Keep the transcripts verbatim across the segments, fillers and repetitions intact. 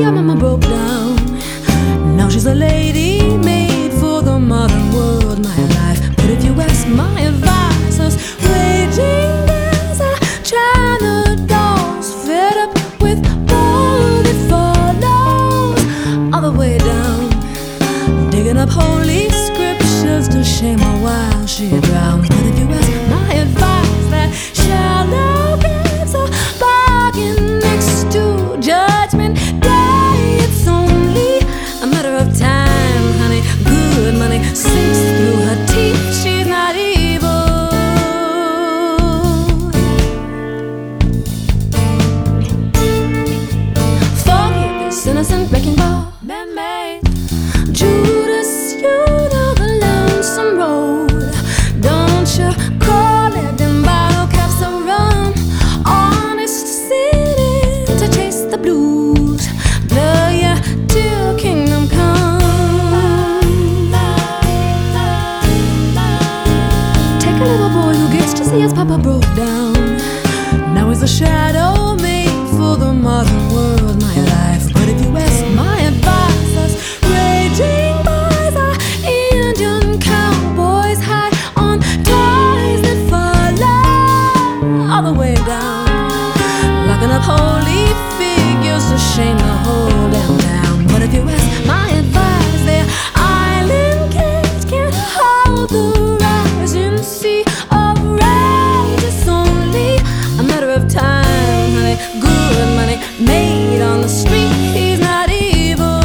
her mama broke down. Now she's a lady made for the modern world, my life. But if you ask my advisors, raging days are China dolls, fed up with all that follows, all the way down, digging up holy scriptures to shame her while she drowns. But if you ask my advice, that shallow gates are bargain next to judgment day. It's only a matter of time, honey. Good money sinks through her teeth. She's not evil. Forgive this innocent wrecking ball, man-made Judas, you know the lonesome road. Don't you call it them bottle caps of rum. Honest sinning to chase the blues, blur ya till kingdom come. Take a little boy who gets to see his papa broke down. Now he's a shadow made for the modern world, my life. But if you ask my advisors, raging boys are Indian cowboys high on toys that follow all the way down, locking up holy figures to shame the whole damn town. But if you ask my advice, their island gates can't hold the rising sea of rage. It's only a matter of time, honey. Good money made on the street. He's not evil.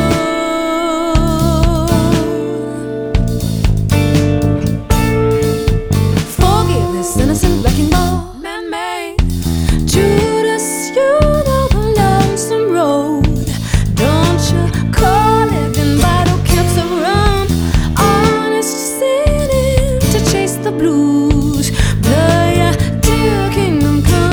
Forgive this innocent wrecking ball, man-made Judas, you know the lonesome road. Don't you call it in bottle caps of rum. Honest sinning to chase the blues, blur ya till kingdom come.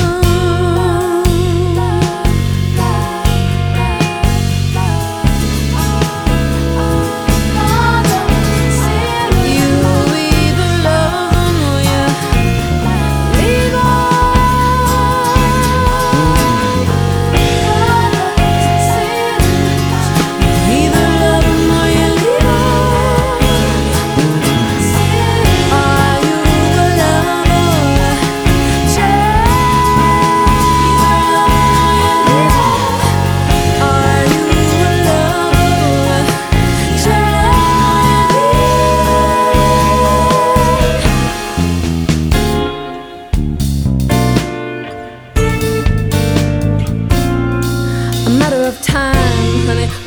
You either love them or you leave 'em. Either love 'em or you leave 'em. Are you a lover or a child? Are you a lover or a child? A matter of time, honey.